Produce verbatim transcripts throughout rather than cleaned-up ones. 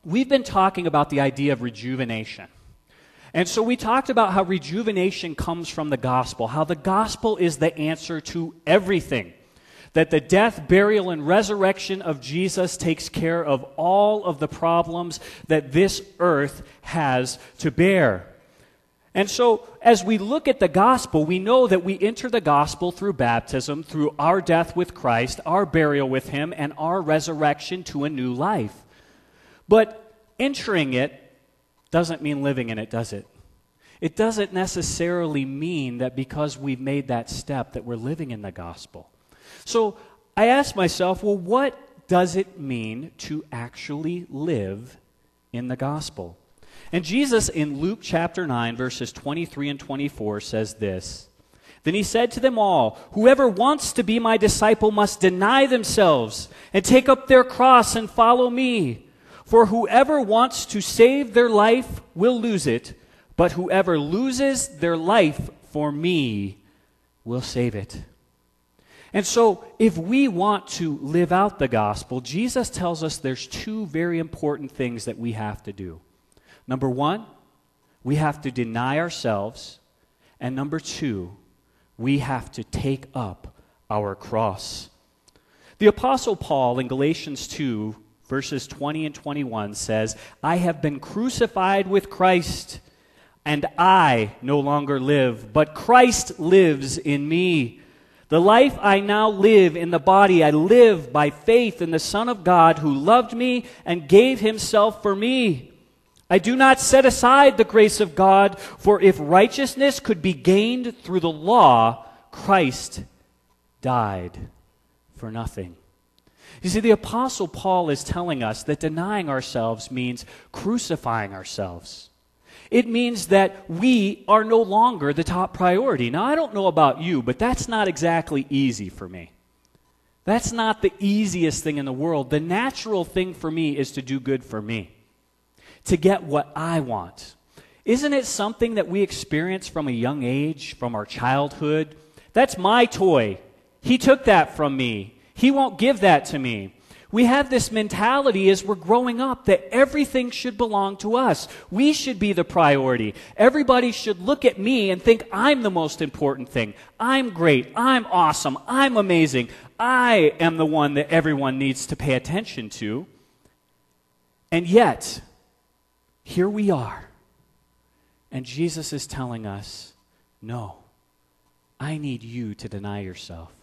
we've been talking about the idea of rejuvenation. And so we talked about how rejuvenation comes from the gospel, how the gospel is the answer to everything. That the death, burial, and resurrection of Jesus takes care of all of the problems that this earth has to bear. And so, as we look at the gospel, we know that we enter the gospel through baptism, through our death with Christ, our burial with Him, and our resurrection to a new life. But entering it doesn't mean living in it, does it? It doesn't necessarily mean that because we've made that step that we're living in the gospel. So I asked myself, well, what does it mean to actually live in the gospel? And Jesus in Luke chapter nine, verses twenty-three and twenty-four says this, "Then he said to them all, 'Whoever wants to be my disciple must deny themselves and take up their cross and follow me. For whoever wants to save their life will lose it, but whoever loses their life for me will save it.'" And so, if we want to live out the gospel, Jesus tells us there's two very important things that we have to do. Number one, we have to deny ourselves. And number two, we have to take up our cross. The Apostle Paul in Galatians two, verses twenty and twenty-one says, "I have been crucified with Christ, and I no longer live, but Christ lives in me. The life I now live in the body, I live by faith in the Son of God who loved me and gave himself for me. I do not set aside the grace of God, for if righteousness could be gained through the law, Christ died for nothing." You see, the Apostle Paul is telling us that denying ourselves means crucifying ourselves. It means that we are no longer the top priority. Now, I don't know about you, but that's not exactly easy for me. That's not the easiest thing in the world. The natural thing for me is to do good for me, to get what I want. Isn't it something that we experience from a young age, from our childhood? That's my toy. He took that from me. He won't give that to me. We have this mentality as we're growing up that everything should belong to us. We should be the priority. Everybody should look at me and think I'm the most important thing. I'm great. I'm awesome. I'm amazing. I am the one that everyone needs to pay attention to. And yet, here we are. And Jesus is telling us, no, I need you to deny yourself.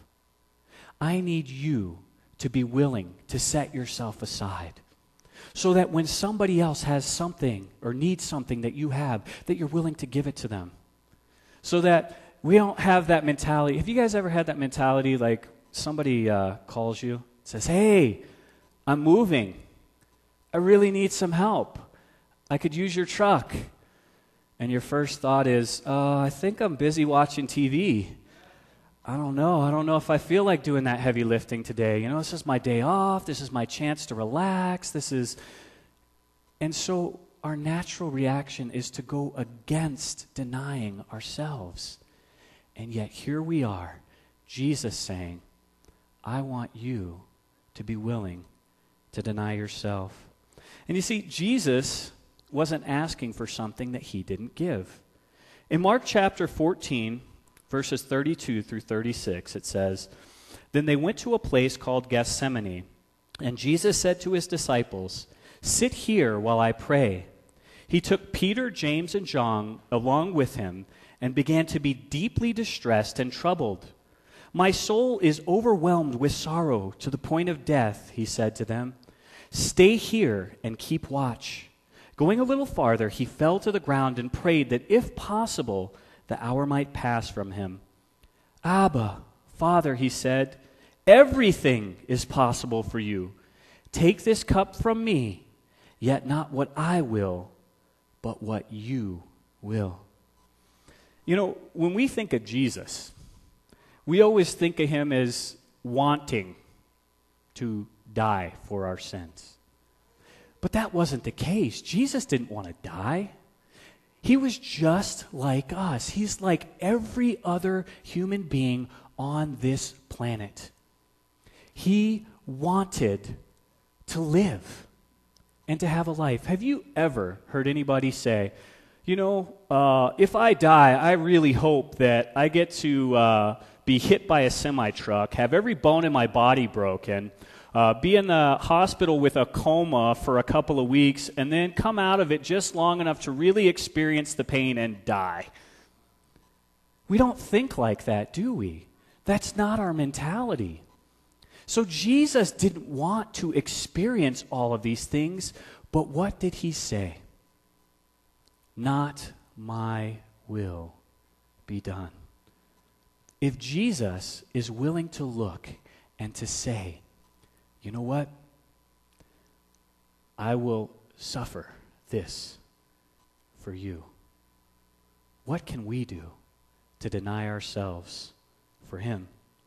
I need you to be willing to set yourself aside so that when somebody else has something or needs something that you have, that you're willing to give it to them. So that we don't have that mentality. Have you guys ever had that mentality like somebody uh, calls you, says, "Hey, I'm moving. I really need some help. I could use your truck." And your first thought is, uh, I think I'm busy watching T V. I don't know. I don't know if I feel like doing that heavy lifting today. You know, this is my day off. This is my chance to relax. This is... And so our natural reaction is to go against denying ourselves. And yet here we are, Jesus saying, I want you to be willing to deny yourself. And you see, Jesus wasn't asking for something that he didn't give. In Mark chapter fourteen, verses thirty-two through thirty-six, it says, "Then they went to a place called Gethsemane, and Jesus said to his disciples, 'Sit here while I pray.' He took Peter, James, and John along with him and began to be deeply distressed and troubled. 'My soul is overwhelmed with sorrow to the point of death,' he said to them. 'Stay here and keep watch.' Going a little farther, he fell to the ground and prayed that if possible, the hour might pass from him. 'Abba, Father,' he said, 'everything is possible for you. Take this cup from me, yet not what I will, but what you will.'" You know, when we think of Jesus, we always think of him as wanting to die for our sins. But that wasn't the case. Jesus didn't want to die. He was just like us. He's like every other human being on this planet. He wanted to live. and to have a life. Have you ever heard anybody say, you know, uh, if I die, I really hope that I get to uh, be hit by a semi-truck, have every bone in my body broken, uh, be in the hospital with a coma for a couple of weeks, and then come out of it just long enough to really experience the pain and die. We don't think like that, do we? That's not our mentality. So Jesus didn't want to experience all of these things, but what did he say? Not my will be done. If Jesus is willing to look and to say, you know what? I will suffer this for you. What can we do to deny ourselves for him?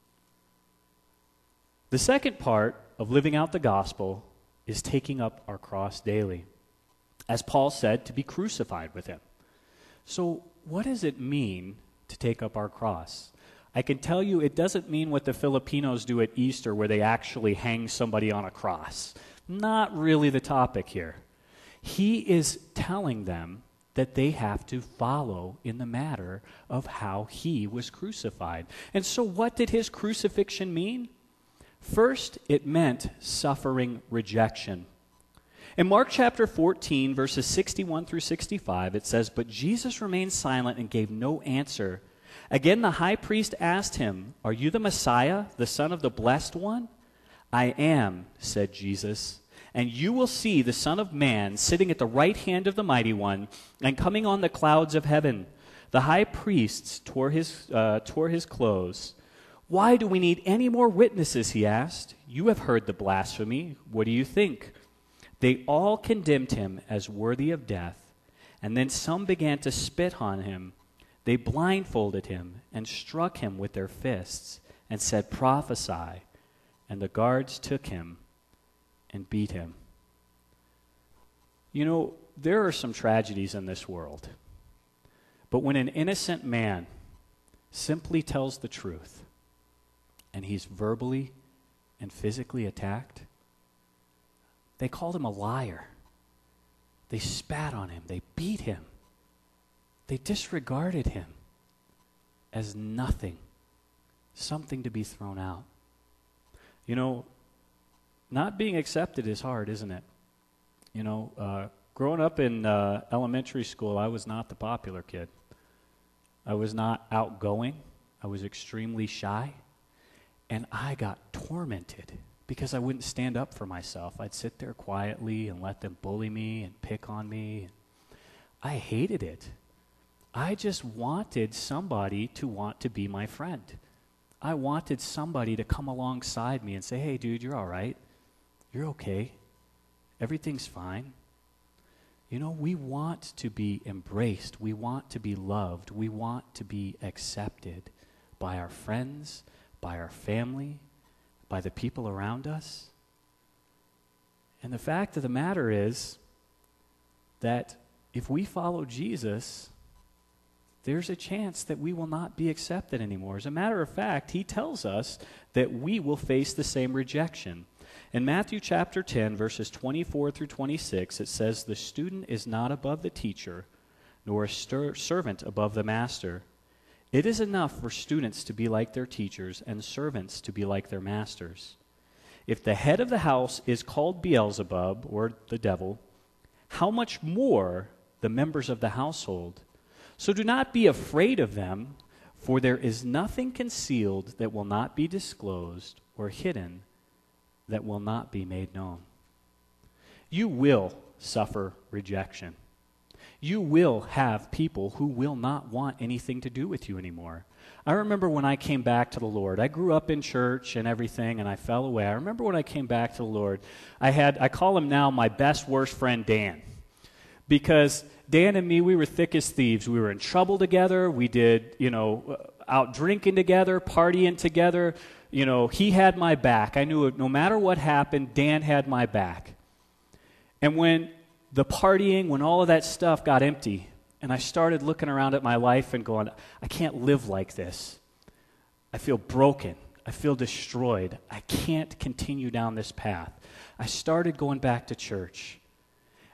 The second part of living out the gospel is taking up our cross daily. As Paul said, to be crucified with him. So what does it mean to take up our cross? I can tell you it doesn't mean what the Filipinos do at Easter where they actually hang somebody on a cross. Not really the topic here. He is telling them that they have to follow in the matter of how he was crucified. And so what did his crucifixion mean? First, it meant suffering rejection. In Mark chapter fourteen, verses sixty-one through sixty-five, it says, "But Jesus remained silent and gave no answer. Again the high priest asked him, 'Are you the Messiah, the Son of the Blessed One?' 'I am,' said Jesus. 'And you will see the Son of Man sitting at the right hand of the Mighty One and coming on the clouds of heaven.' The high priest tore his, uh, tore his clothes. 'Why do we need any more witnesses?' he asked. 'You have heard the blasphemy. What do you think?' They all condemned him as worthy of death, and then some began to spit on him. They blindfolded him and struck him with their fists and said, 'Prophesy.' And the guards took him and beat him." You know, there are some tragedies in this world. But when an innocent man simply tells the truth and he's verbally and physically attacked, they called him a liar. They spat on him. They beat him. They disregarded him as nothing, something to be thrown out. You know, not being accepted is hard, isn't it? You know, uh, growing up in uh, elementary school, I was not the popular kid. I was not outgoing. I was extremely shy. And I got tormented because I wouldn't stand up for myself. I'd sit there quietly and let them bully me and pick on me. I hated it. I just wanted somebody to want to be my friend. I wanted somebody to come alongside me and say, "Hey, dude, you're all right. You're okay. Everything's fine." You know, we want to be embraced. We want to be loved. We want to be accepted by our friends, by our family, by the people around us. And the fact of the matter is that if we follow Jesus, there's a chance that we will not be accepted anymore. As a matter of fact, he tells us that we will face the same rejection. In Matthew chapter ten, verses twenty-four through twenty-six, it says, "The student is not above the teacher, nor a stir- servant above the master. It is enough for students to be like their teachers and servants to be like their masters. If the head of the house is called Beelzebub, or the devil, how much more the members of the household? So do not be afraid of them, for there is nothing concealed that will not be disclosed, or hidden that will not be made known." You will suffer rejection. You will have people who will not want anything to do with you anymore. I remember when I came back to the Lord. I grew up in church and everything, and I fell away. I remember when I came back to the Lord, I had, I call him now my best, worst friend, Dan. Because Dan and me, we were thick as thieves. We were in trouble together. We did, you know, out drinking together, partying together. You know, he had my back. I knew no matter what happened, Dan had my back. And when the partying, when all of that stuff got empty, and I started looking around at my life and going, I can't live like this. I feel broken. I feel destroyed. I can't continue down this path. I started going back to church.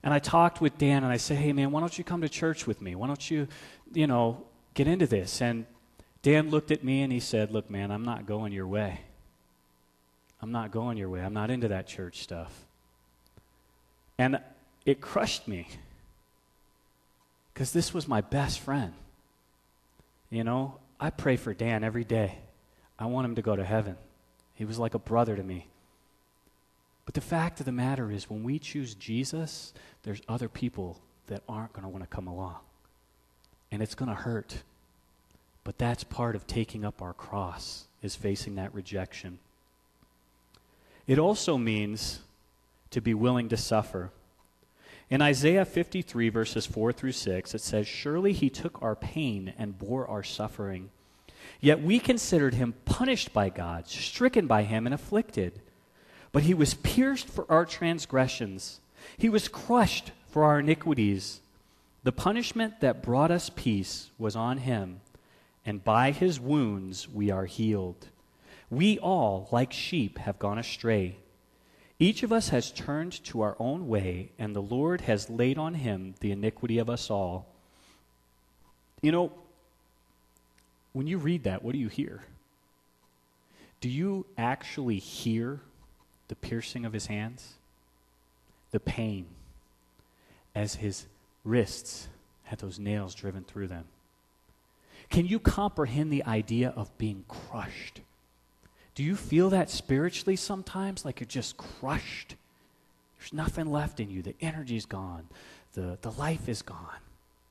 And I talked with Dan, and I said, hey, man, why don't you come to church with me? Why don't you, you know, get into this? And Dan looked at me, and he said, look, man, I'm not going your way. I'm not going your way. I'm not into that church stuff. And it crushed me because this was my best friend. You know, I pray for Dan every day. I want him to go to heaven. He was like a brother to me. But the fact of the matter is, when we choose Jesus, there's other people that aren't going to want to come along. And it's going to hurt. But that's part of taking up our cross, is facing that rejection. It also means to be willing to suffer. In Isaiah fifty-three, verses four through six, it says, surely he took our pain and bore our suffering. Yet we considered him punished by God, stricken by him and afflicted. But he was pierced for our transgressions. He was crushed for our iniquities. The punishment that brought us peace was on him, and by his wounds we are healed. We all, like sheep, have gone astray. Each of us has turned to our own way, and the Lord has laid on him the iniquity of us all. You know, when you read that, what do you hear? Do you actually hear the piercing of his hands? The pain as his wrists had those nails driven through them. Can you comprehend the idea of being crushed? Do you feel that spiritually sometimes, like you're just crushed? There's nothing left in you. The energy's gone. The, the life is gone.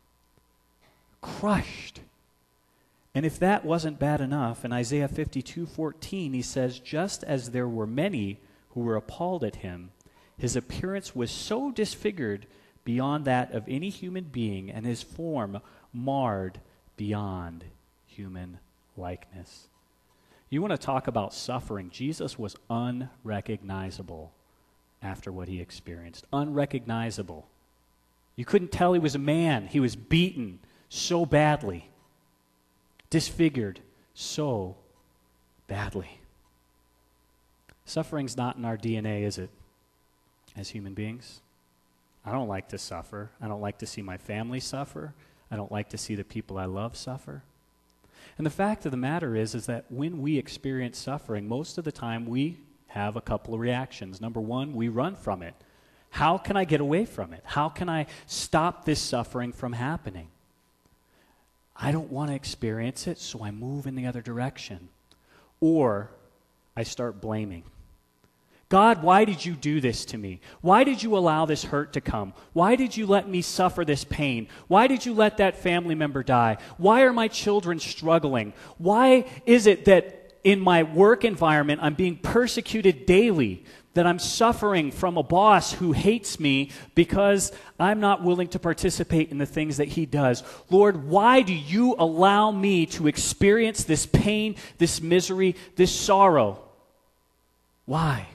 Crushed. And if that wasn't bad enough, in Isaiah fifty-two fourteen, he says, just as there were many who were appalled at him, his appearance was so disfigured beyond that of any human being, and his form marred beyond human likeness. You want to talk about suffering? Jesus was unrecognizable after what he experienced. Unrecognizable. You couldn't tell he was a man. He was beaten so badly, disfigured so badly. Suffering's not in our D N A, is it, as human beings? I don't like to suffer. I don't like to see my family suffer. I don't like to see the people I love suffer. And the fact of the matter is, is that when we experience suffering, most of the time we have a couple of reactions. Number one, we run from it. How can I get away from it? How can I stop this suffering from happening? I don't want to experience it, so I move in the other direction. Or I start blaming. God, why did you do this to me? Why did you allow this hurt to come? Why did you let me suffer this pain? Why did you let that family member die? Why are my children struggling? Why is it that in my work environment I'm being persecuted daily, that I'm suffering from a boss who hates me because I'm not willing to participate in the things that he does? Lord, why do you allow me to experience this pain, this misery, this sorrow? Why?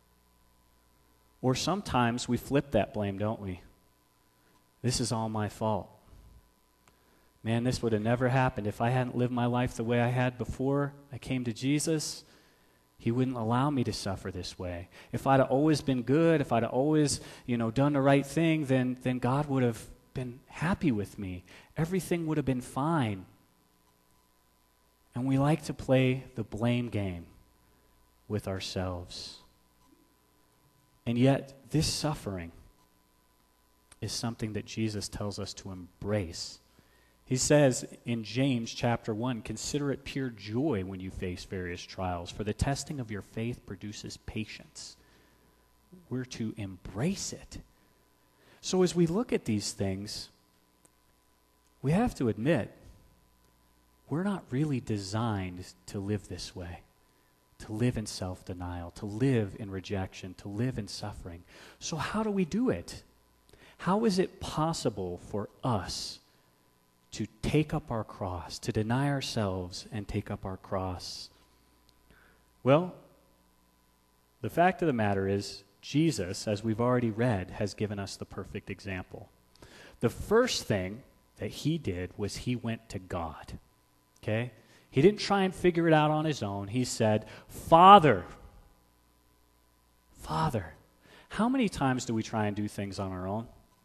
Or sometimes we flip that blame, don't we? This is all my fault. Man, this would have never happened if I hadn't lived my life the way I had before I came to Jesus. He wouldn't allow me to suffer this way. If I'd have always been good, if I'd have always, you know, done the right thing, then, then God would have been happy with me. Everything would have been fine. And we like to play the blame game with ourselves. And yet, this suffering is something that Jesus tells us to embrace. He says in James chapter one, consider it pure joy when you face various trials, for the testing of your faith produces patience. We're to embrace it. So as we look at these things, we have to admit, we're not really designed to live this way. To live in self-denial, to live in rejection, to live in suffering. So how do we do it? How is it possible for us to take up our cross, to deny ourselves and take up our cross? Well, the fact of the matter is, Jesus, as we've already read, has given us the perfect example. The first thing that he did was he went to God, okay? He didn't try and figure it out on his own. He said, Father, Father. How many times do we try and do things on our own?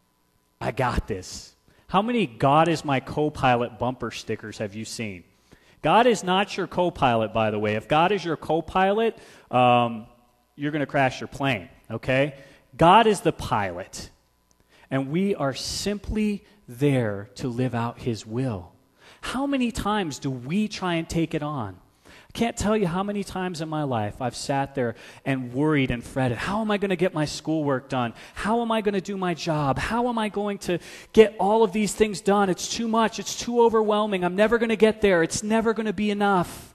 I got this. How many God is my co-pilot bumper stickers have you seen? God is not your co-pilot, by the way. If God is your co-pilot, um, you're going to crash your plane, okay? God is the pilot, and we are simply there to live out his will. How many times do we try and take it on? I can't tell you how many times in my life I've sat there and worried and fretted. How am I going to get my schoolwork done? How am I going to do my job? How am I going to get all of these things done? It's too much. It's too overwhelming. I'm never going to get there. It's never going to be enough.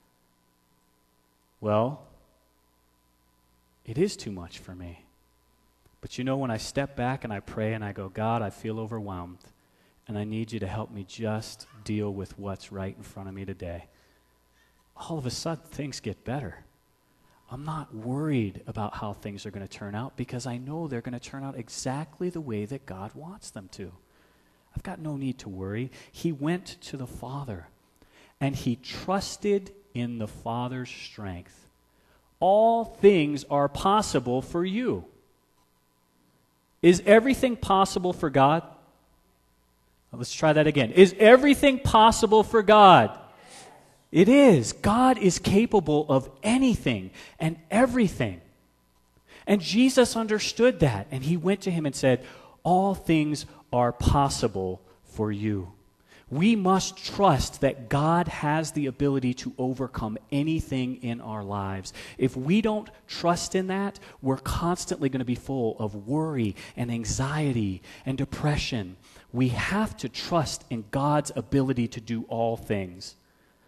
Well, it is too much for me. But you know, when I step back and I pray and I go, God, I feel overwhelmed, and I need you to help me just deal with what's right in front of me today, all of a sudden things get better. I'm not worried about how things are going to turn out because I know they're going to turn out exactly the way that God wants them to. I've got no need to worry. He went to the Father, and he trusted in the Father's strength. All things are possible for you. Is everything possible for God? Let's try that again. Is everything possible for God? It is. God is capable of anything and everything. And Jesus understood that, and he went to him and said, all things are possible for you. We must trust that God has the ability to overcome anything in our lives. If we don't trust in that, we're constantly going to be full of worry and anxiety and depression. We have to trust in God's ability to do all things.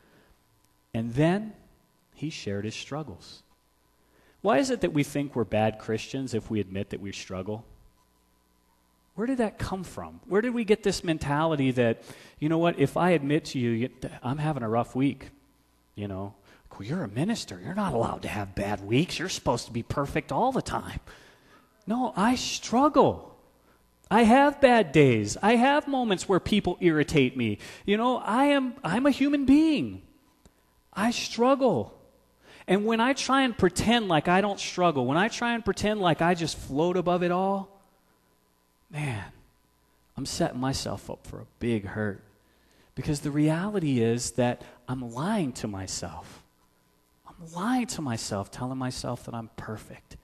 And then he shared his struggles. Why is it that we think we're bad Christians if we admit that we struggle? Where did that come from? Where did we get this mentality that, you know what, if I admit to you, I'm having a rough week, you know, well, you're a minister. You're not allowed to have bad weeks. You're supposed to be perfect all the time. No, I struggle. I have bad days. I have moments where people irritate me. You know, I am, I'm a human being. I struggle. And when I try and pretend like I don't struggle, when I try and pretend like I just float above it all, man, I'm setting myself up for a big hurt. Because the reality is that I'm lying to myself. I'm lying to myself, telling myself that I'm perfect.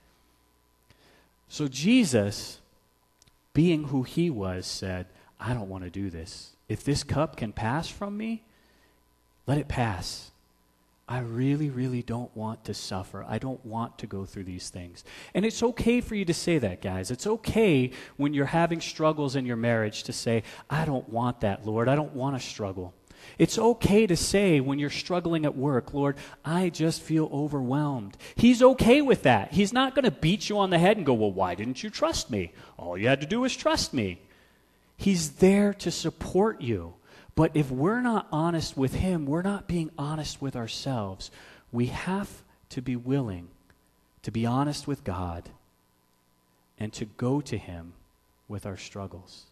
So Jesus, being who he was, said, I don't want to do this. If this cup can pass from me, let it pass. I really, really don't want to suffer. I don't want to go through these things. And it's okay for you to say that, guys. It's okay when you're having struggles in your marriage to say, I don't want that, Lord. I don't want to struggle. It's okay to say when you're struggling at work, Lord, I just feel overwhelmed. He's okay with that. He's not going to beat you on the head and go, well, why didn't you trust me? All you had to do was trust me. He's there to support you. But if we're not honest with him, we're not being honest with ourselves. We have to be willing to be honest with God and to go to him with our struggles.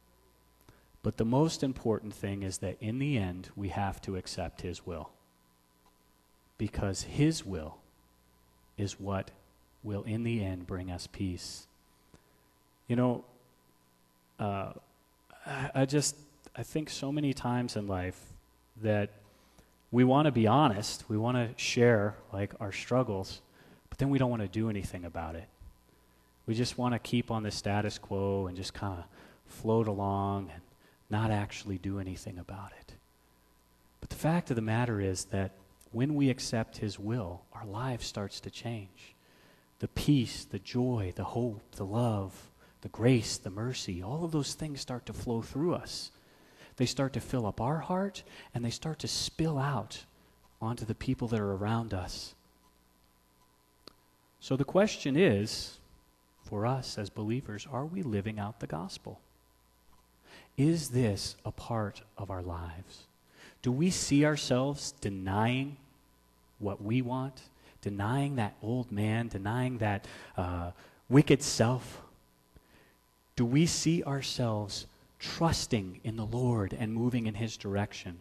But the most important thing is that in the end, we have to accept his will. Because his will is what will in the end bring us peace. You know, uh, I, I just... I think so many times in life that we want to be honest, we want to share like our struggles, but then we don't want to do anything about it. We just want to keep on the status quo and just kind of float along and not actually do anything about it. But the fact of the matter is that when we accept his will, our life starts to change. The peace, the joy, the hope, the love, the grace, the mercy, all of those things start to flow through us. They start to fill up our heart, and they start to spill out onto the people that are around us. So the question is, for us as believers, are we living out the gospel? Is this a part of our lives? Do we see ourselves denying what we want, denying that old man, denying that uh, wicked self? Do we see ourselves trusting in the Lord and moving in his direction?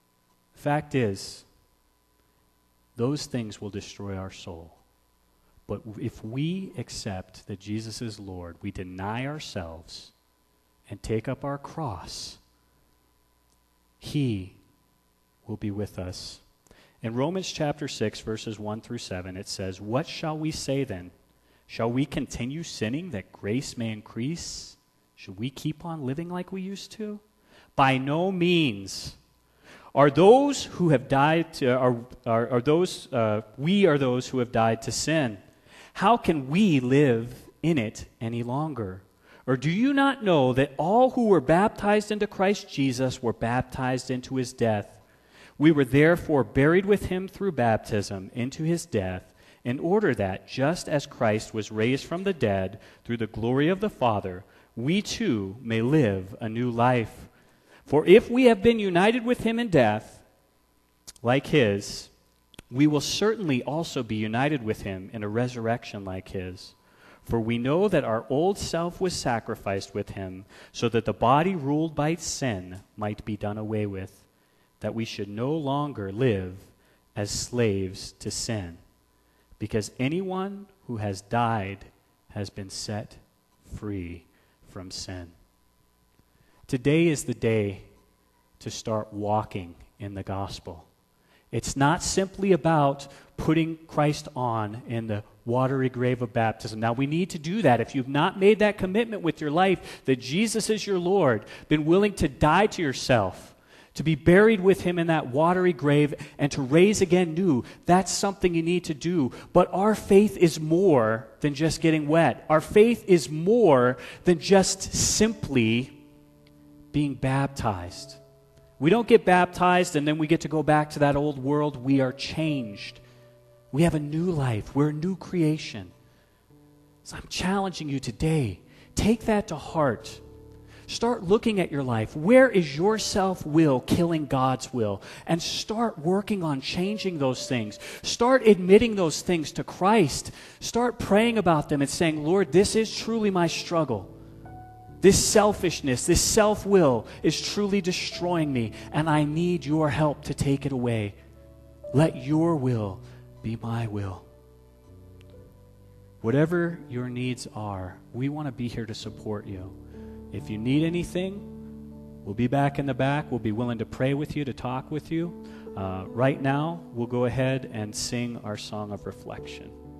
Fact is, those things will destroy our soul. But if we accept that Jesus is Lord, we deny ourselves and take up our cross, he will be with us. In Romans chapter six, verses one through seven, it says, "What shall we say then? Shall we continue sinning that grace may increase? Should we keep on living like we used to? By no means. Are those who have died to, are, are, are those, uh, we are those who have died to sin. How can we live in it any longer? Or do you not know that all who were baptized into Christ Jesus were baptized into his death? We were therefore buried with him through baptism into his death, in order that, just as Christ was raised from the dead through the glory of the Father, we too may live a new life. For if we have been united with him in death, like his, we will certainly also be united with him in a resurrection like his. For we know that our old self was sacrificed with him, so that the body ruled by sin might be done away with, that we should no longer live as slaves to sin, because anyone who has died has been set free from sin." Today is the day to start walking in the gospel. It's not simply about putting Christ on in the watery grave of baptism. Now, we need to do that. If you've not made that commitment with your life that Jesus is your Lord, been willing to die to yourself, to be buried with him in that watery grave, and to raise again new, that's something you need to do. But our faith is more than just getting wet. Our faith is more than just simply being baptized. We don't get baptized and then we get to go back to that old world. We are changed. We have a new life. We're a new creation. So I'm challenging you today. Take that to heart. Start looking at your life. Where is your self-will killing God's will? And start working on changing those things. Start admitting those things to Christ. Start praying about them and saying, "Lord, this is truly my struggle. This selfishness, this self-will is truly destroying me, and I need your help to take it away. Let your will be my will." Whatever your needs are, we want to be here to support you. If you need anything, we'll be back in the back. We'll be willing to pray with you, to talk with you. Uh, right now, we'll go ahead and sing our song of reflection.